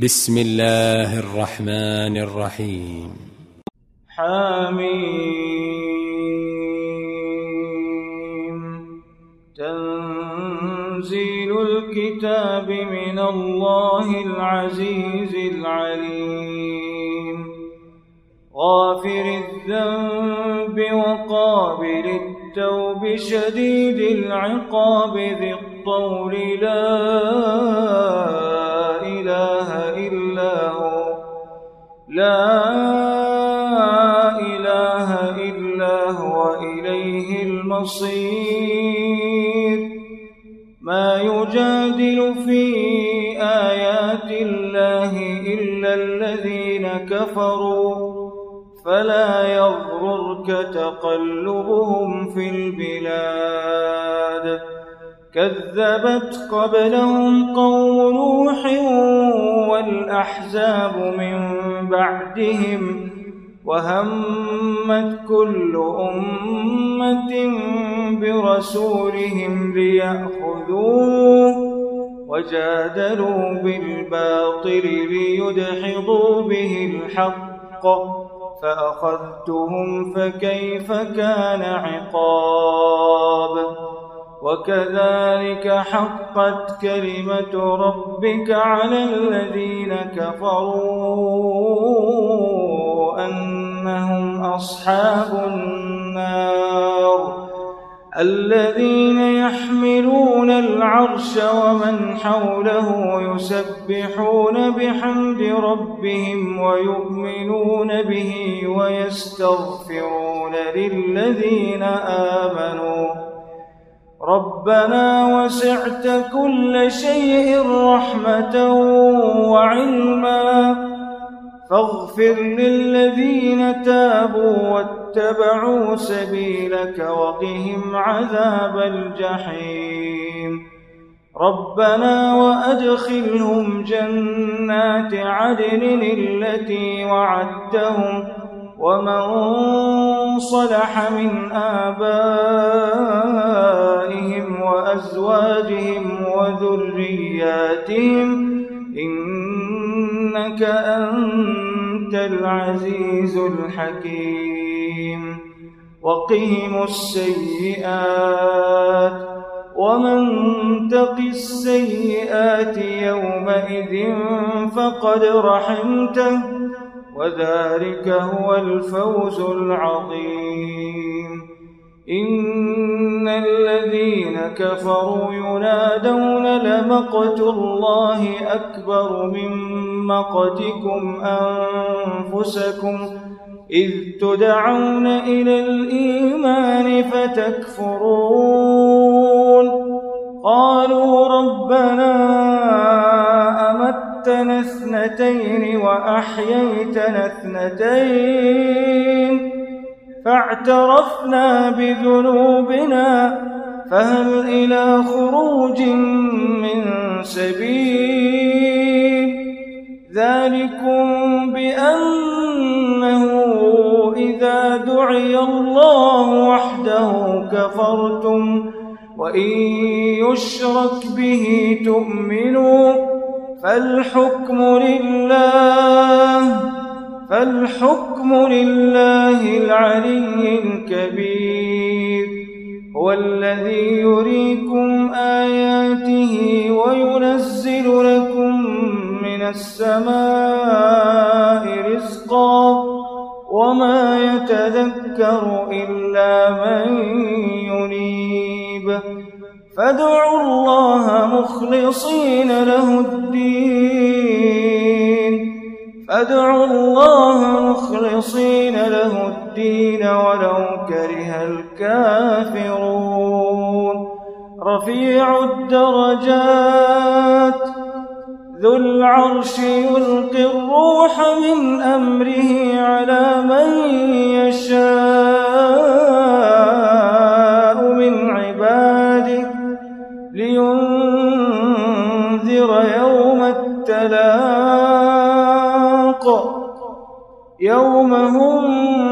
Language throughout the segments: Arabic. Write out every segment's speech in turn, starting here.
بسم الله الرحمن الرحيم. حميم. تنزيل الكتاب من الله العزيز العليم. غافر الذنب وقابل التوب شديد العقاب ذي الطول لا إله إلا هو إليه المصير. ما يجادل في آيات الله إلا الذين كفروا فلا يغررك تقلبهم في البلاد. كذبت قبلهم قوم نوح والأحزاب من بعدهم وهمت كل أمة برسولهم ليأخذوه وجادلوا بالباطل ليدحضوا به الحق فأخذتهم فكيف كان عقاب. وكذلك حقت كلمة ربك على الذين كفروا أنهم أصحاب النار. الذين يحملون العرش ومن حوله يسبحون بحمد ربهم ويؤمنون به ويستغفرون للذين آمنوا ربنا وسعت كل شيء رحمة وعلما فاغفر للذين تابوا واتبعوا سبيلك وقهم عذاب الجحيم. ربنا وأدخلهم جنات عدن التي وعدتهم ومن صلح من آبائهم وأزواجهم وذرياتهم إنك أنت العزيز الحكيم. وقهم السيئات ومن تق السيئات يومئذ فقد رحمته وذلك هو الفوز العظيم. إن الذين كفروا ينادون لمقت الله أكبر من مقتكم أنفسكم إذ تدعون إلى الإيمان فتكفرون. قالوا ربنا أمتنا اثنتين وأحييتنا اثنتين فاعترفنا بذنوبنا فهل إلى خروج من سبيل. ذلكم بأنه إذا دعي الله وحده كفرتم وإن يشرك به تؤمنوا فالحكم لله العلي الكبير. هو الذي يريكم آياته وينزل لكم من السماء رزقا وما يتذكر إلا من ينيب. فادعوا الله مخلصين له الدين ولو كره الكافرون. رفيع الدرجات ذو العرش يلقي الروح من أمره على من يشاء من عباده لينذر يوم التلاق يوم هم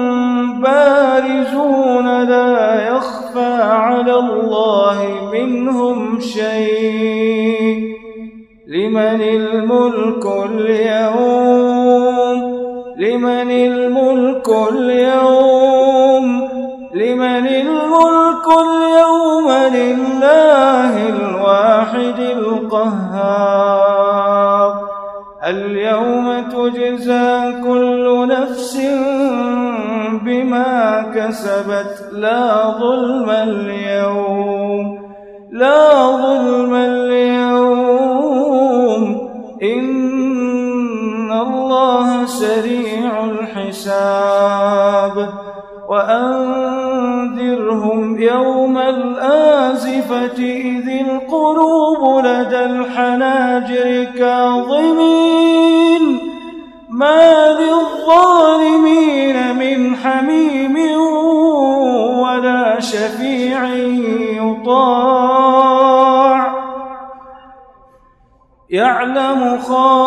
بارزون لا يخفى على الله منهم شيء لمن الملك اليوم لمن الملك اليوم لمن الملك اليوم لله الواحد القهار اليوم تجزى كل نفس بما كسبت لا ظلم اليوم إن الله سريع الحساب وأنذرهم يوم الآزفة إذ القلوب لدى الحناجر كاظمين ما للظالمين من حميم ولا شفيع يطاع يعلم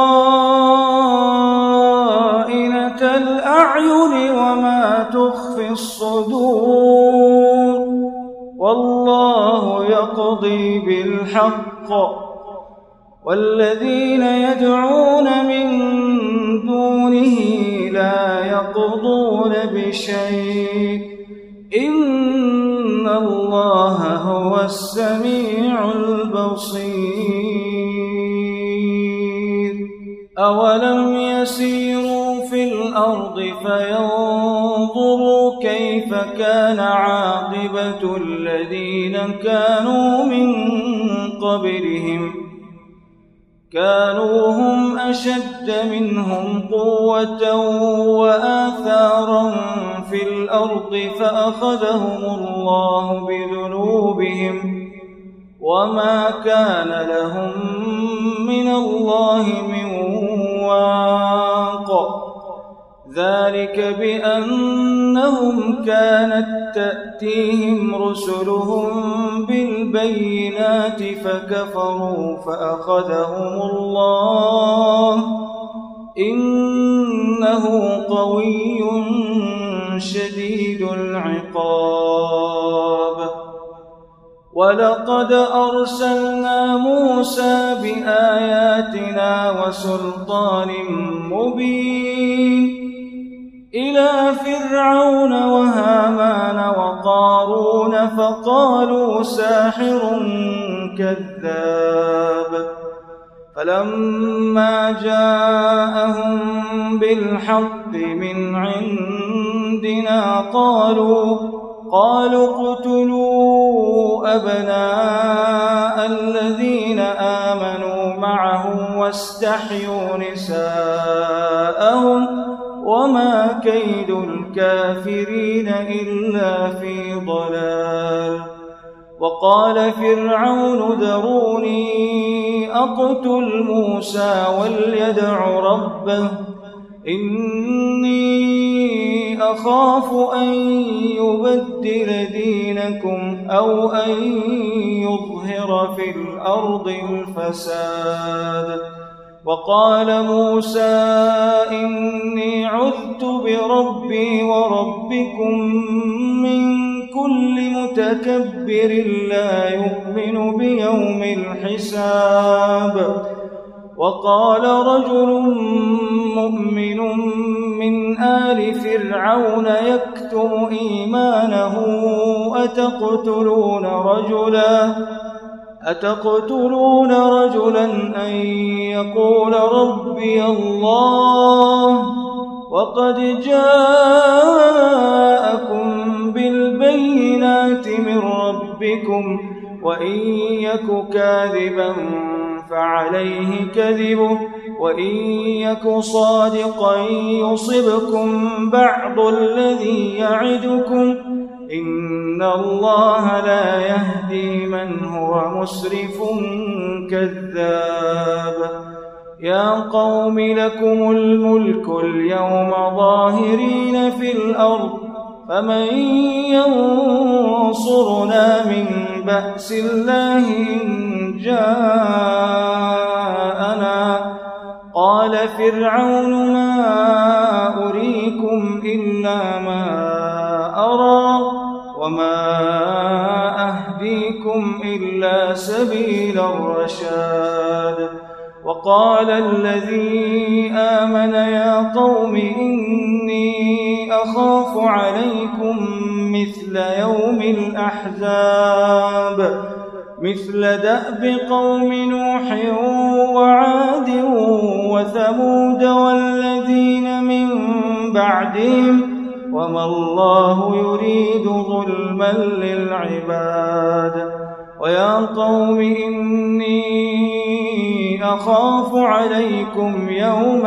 خائنة الأعين وما تخفي الصدور والله يقضي بالحق والذين يدعون من دونه لا يقضون بشيء إن الله هو السميع البصير أولم يسيروا في الأرض فينظروا كيف كان عاقبة الذين كانوا من قبلهم كانوا هم أشد منهم قوة وآثارا في الأرض فأخذهم الله بذنوبهم وما كان لهم من الله من واق ذلك بأنهم كانت تأتيهم رسلهم بالبينات فكفروا فأخذهم الله إنه قوي شديد العقاب ولقد أرسلنا موسى بآياتنا وسلطان مبين إلى فرعون وهامان وقارون فقالوا ساحر كذاب فلما جاءهم بالحق من عندنا قالوا اقتلوا أبناء الذين آمنوا معه واستحيوا نساءهم وما كيد الكافرين إلا في ضلال وقال فرعون ذروني أقتل موسى وليدع ربه إني أخاف أن يبدل دينكم أو أن يظهر في الأرض الفساد وقال موسى إني عذت بربي وربكم من كل متكبر لا يؤمن بيوم الحساب وقال رجل مؤمن من آل فرعون يكتم إيمانه أتقتلون رجلا أن يقول ربي الله وقد جاءكم بالبينات من ربكم وإن يك كاذبا فعليه كذبه وإن يك صادقا يصبكم بعض الذي يعدكم إن الله لا يهدي من هو مسرف كذاب يا قوم لكم الملك اليوم ظاهرين في الأرض فمن ينصرنا من بأس الله إن جاءنا قال فرعون ما أريكم إلا ما أرى وما أهديكم إلا سبيل الرشاد وقال الذي آمن يا قوم إني أخاف عليكم مثل يوم الأحزاب مثل دأب قوم نوح وعاد وثمود والذين من بعدهم وما الله يريد ظلما للعباد ويا قوم إني أخاف عليكم يوم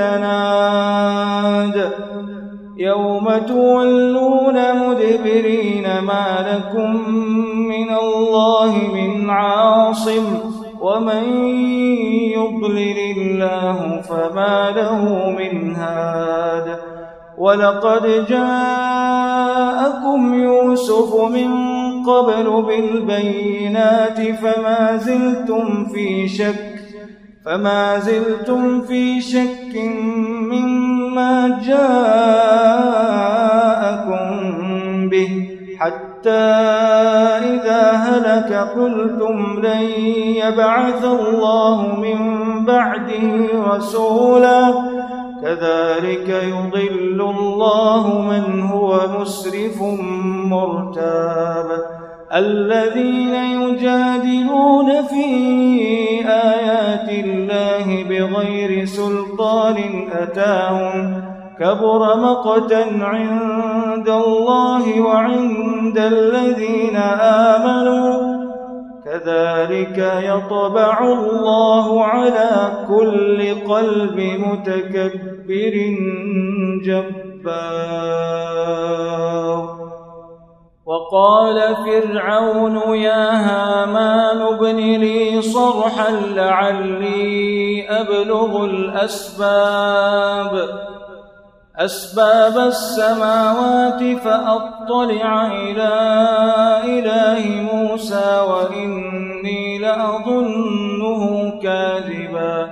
التناد يوم تولون مدبرين ما لكم من الله من عاصم ومن يضلل الله فما له من هاد ولقد جاءكم يوسف من قبل بالبينات فما زلتم في شك مما جاءكم به حتى إذا هلك قلتم لن يبعث الله من بعده رسولا كذلك يضل الله من هو مسرف مرتاب الذين يجادلون في آيات الله بغير سلطان أتاهم كبر مقتا عند الله وعند الذين آمنوا كذلك يطبع الله على كل قلب متكبر جبار وقال فرعون يا هامان ابن لي صرحا لعلي أبلغ أسباب السماوات فأطلع إلى إله موسى وإني لأظنه كاذبا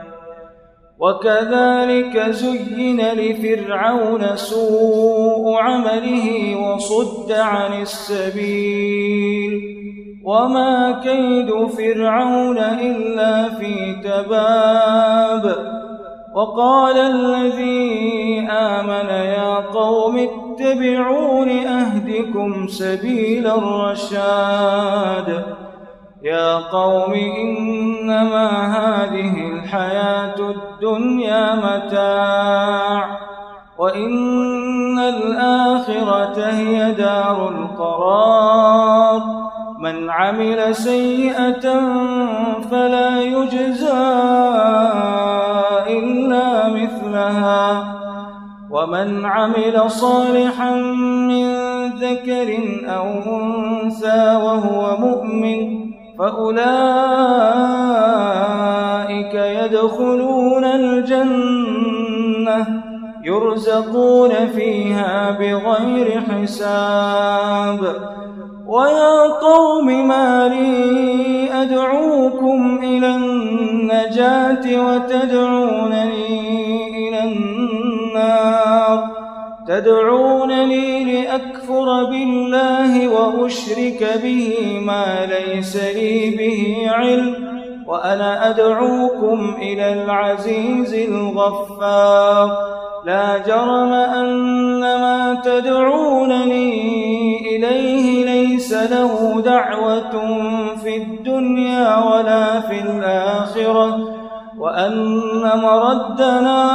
وكذلك زين لفرعون سوء عمله وصد عن السبيل وما كيد فرعون إلا في تباب وقال الذي آمن يا قوم اتبعون أهدكم سبيل الرشاد يا قوم إنما هذه الحياة الدنيا متاع وإن الآخرة هي دار القرار من عمل سيئة فلا يجزى إلا مثلها ومن عمل صالحا من ذكر أو أنثى وهو مؤمن فأولئك يدخلون الجنة يرزقون فيها بغير حساب ويا قوم ما لي أدعوكم إلى النجاة وتدعونني إلى النار تدعونني لأكفر بالله وأشرك به ما ليس لي به علم وأنا أدعوكم إلى العزيز الغفار لا جرم أن ما تدعونني إليه ليس له دعوة في الدنيا ولا في الآخرة وأن مردنا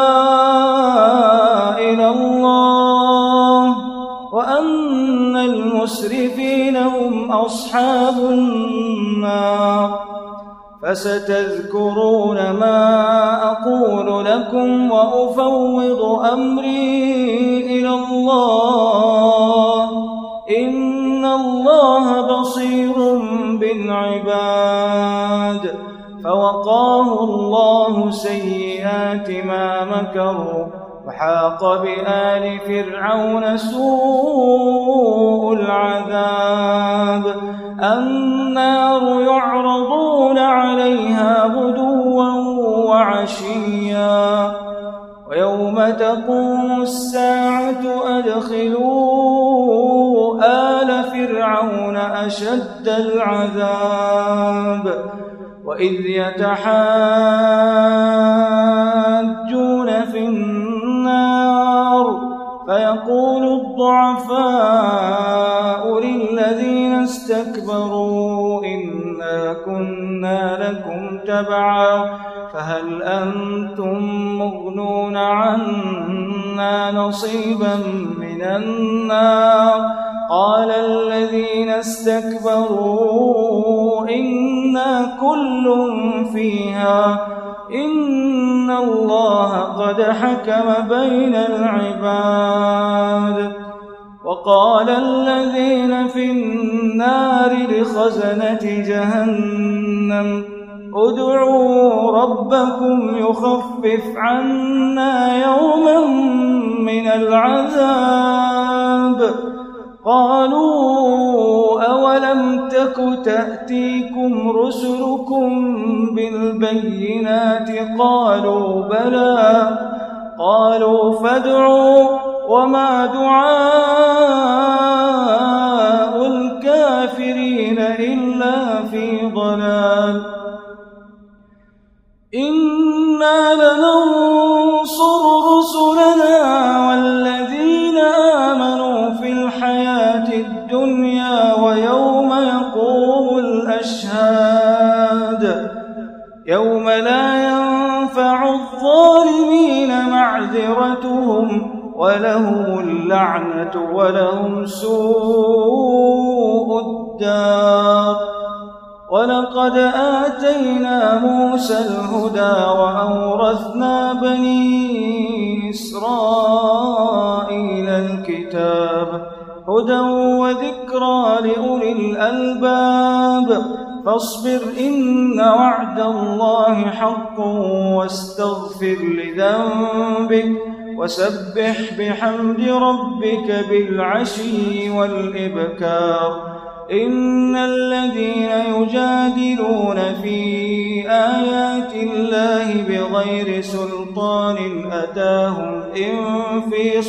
إلى الله وأن المسرفين هم أصحاب النار فستذكرون ما أقول لكم وأفوض أمري إلى الله إن الله بصير بالعباد فوقاه الله سيئات ما مكروا وحاق بآل فرعون سوء العذاب النار يعرضون عليها غدوا وعشيا ويوم تقوم الساعة أدخلوا آل فرعون أشد العذاب وإذ يتحاجون في النار فيقول الضعفاء للذين استكبروا إنا كنا لكم تبعا فهل أنتم مغنون عنا نصيبا من النار قال الذين استكبروا إنا كل فيها إن الله قد حكم بين العباد وقال الذين في النار لخزنة جهنم ادعوا ربكم يخفف عنا يوما من العذاب قالوا أولم تك تأتيكم رسلكم بالبينات قالوا بلى قالوا فادعوا وما دعاء الكافرين إلا في ضلال إنا لننصر رسلنا والذين آمنوا في الحياة الدنيا ويوم يقوم الأشهاد يوم لا ينفع الظالمين معذرتهم ولهم اللعنة ولهم سوء الدار ولقد آتينا موسى الهدى وأورثنا بني إسرائيل الكتاب هدى وذكرى لأولي الألباب فاصبر إن وعد الله حق واستغفر لذنبك وسبح بحمد ربك بالعشي والإبكار إن الذين يجادلون في آيات الله بغير سلطان أتاهم إن في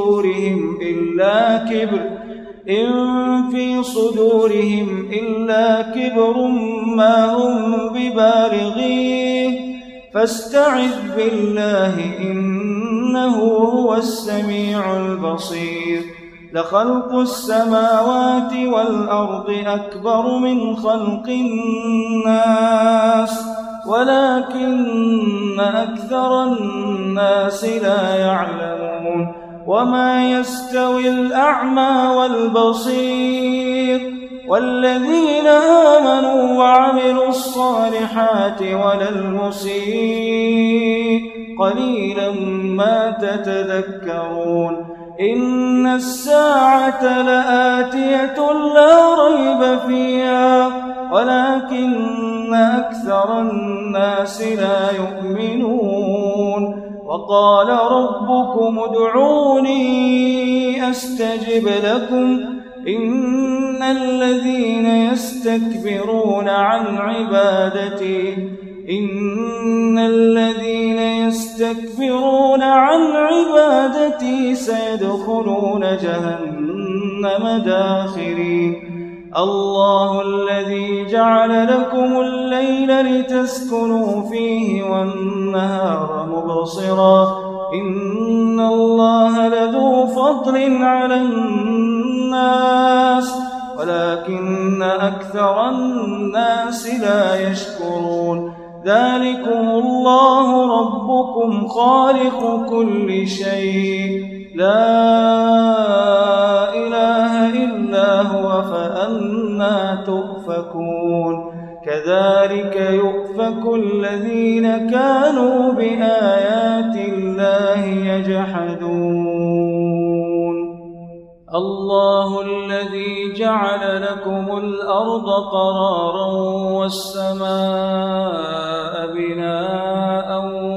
صدورهم إلا كبر ما هم ببالغيه فاستعذ بالله إنه هو السميع البصير لخلق السماوات والأرض أكبر من خلق الناس ولكن أكثر الناس لا يعلمون وما يستوي الأعمى والبصير والذين آمنوا وعملوا الصالحات ولا المسيء قليلا ما تتذكرون إن الساعة لآتية لا ريب فيها ولكن أكثر الناس لا يؤمنون وقال ربكم ادعوني أستجب لكم إن الذين يستكبرون عن عبادتي سيدخلون جهنم داخرين الله الذي جعل لكم الليل لتسكنوا فيه والنهار مبصرا إن الله لذو فضل على الناس ولكن أكثر الناس لا يشكرون ذلكم الله ربكم خالق كل شيء لا إله إلا هو فأنى تؤفكون كذلك يؤفك الذين كانوا بآيات الله يجحدون الله الذي جعل لكم الأرض قرارا والسماء بناء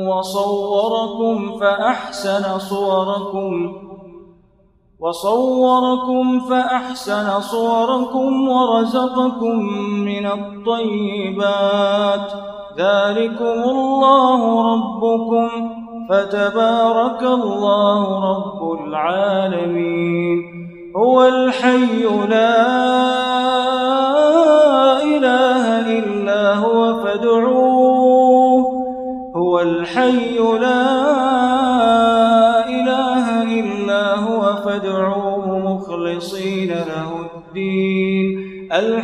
وصوركم فأحسن صوركم ورزقكم من الطيبات ذلكم الله ربكم فتبارك الله رب العالمين هو الحي لا إله إلا هو فادعوه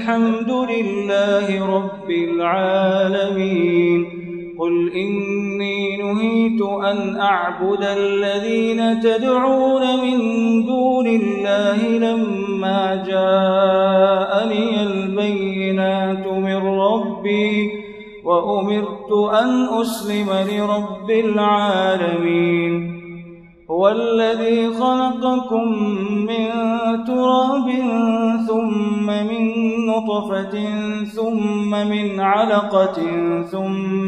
الحمد لله رب العالمين. قل إني نهيت أن أعبد الذين تدعون من دون الله لما جاءني البينات من ربي وأمرت أن أسلم لرب العالمين. هو الذي خلقكم من تراب ثم من نطفة ثم من علقة ثم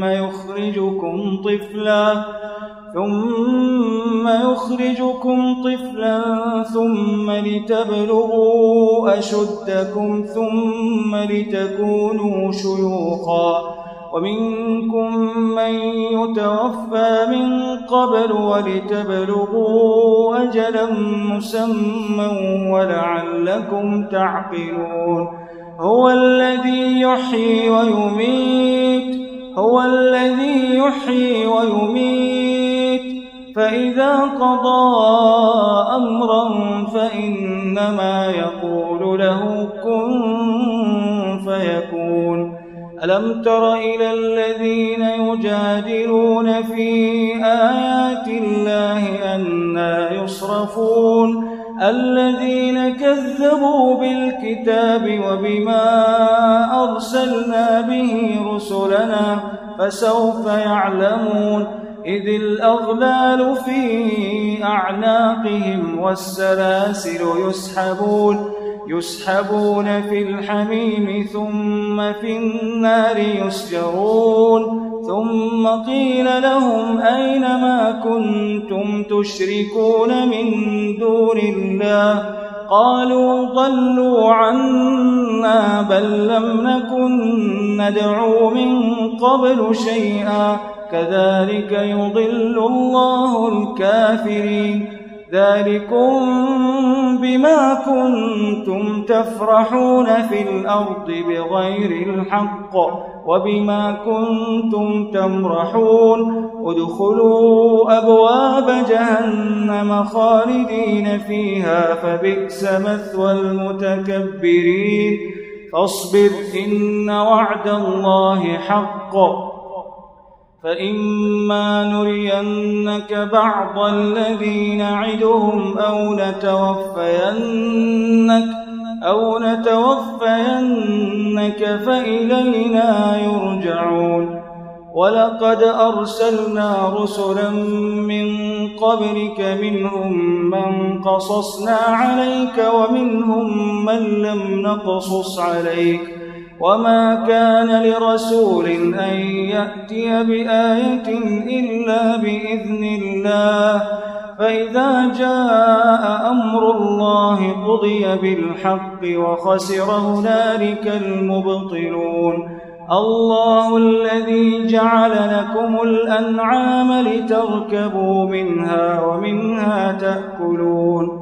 يخرجكم طفلا ثم لتبلغوا أشدكم ثم لتكونوا شيوخا ومنكم من يتوفى من قبل ولتبلغوا أجلا مسمى ولعلكم تعقلون. هو الذي يحيي ويميت فإذا قضى أمرا فإنما يقول له كن فيكون. ألم تر إلى الذين يجادلون في آيات الله أنى يصرفون الذين كذبوا بالكتاب وبما أرسلنا به رسلنا فسوف يعلمون. إذ الأغلال في أعناقهم والسلاسل يسحبون في الحميم ثم في النار يسجرون. ثم قيل لهم أين ما كنتم تشركون من دون الله قالوا ضلوا عنا بل لم نكن ندعو من قبل شيئا كذلك يضل الله الكافرين. ذلكم بما كنتم تفرحون في الأرض بغير الحق وبما كنتم تمرحون. ادخلوا أبواب جهنم خالدين فيها فبئس مثوى المتكبرين. فاصبر إن وعد الله حق فإما نرينك بعض الذي نعدهم أو نتوفينك فإلينا يرجعون. ولقد أرسلنا رسلا من قبلك منهم من قصصنا عليك ومنهم من لم نقصص عليك وما كان لرسول أن يأتي بآية إلا بإذن الله فإذا جاء أمر الله قضي بالحق وخسر هنالك المبطلون. الله الذي جعل لكم الأنعام لتركبوا منها ومنها تأكلون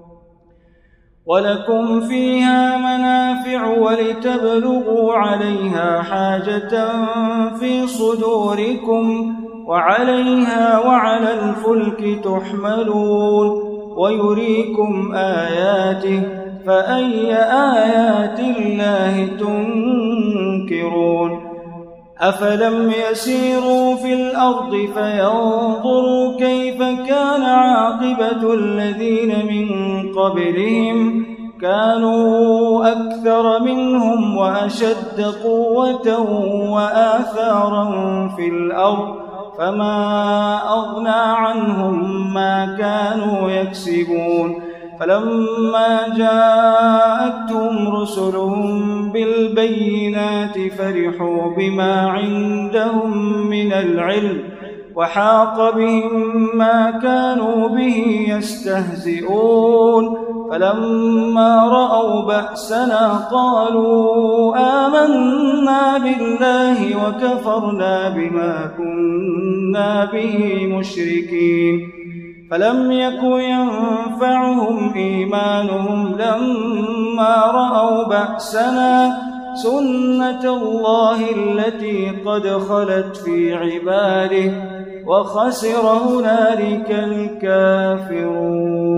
ولكم فيها منافع ولتبلغوا عليها حاجة في صدوركم وعليها وعلى الفلك تحملون ويريكم آياته فأي آيات الله تنكرون. أفلم يسيروا في الأرض فينظروا كيف كان عاقبة الذين من قبلهم كانوا أكثر منهم وأشد قوة وآثارا في الأرض فما أغنى عنهم ما كانوا يكسبون. فلما جاءتهم رسلهم بالبينات فرحوا بما عندهم من العلم وحاق بهم ما كانوا به يستهزئون. فلما رأوا بأسنا قالوا آمنا بالله وكفرنا بما كنا به مشركين. فلم يك ينفعهم إيمانهم لما رأوا بأسنا سنة الله التي قد خلت في عباده وخسر هنالك الكافرون.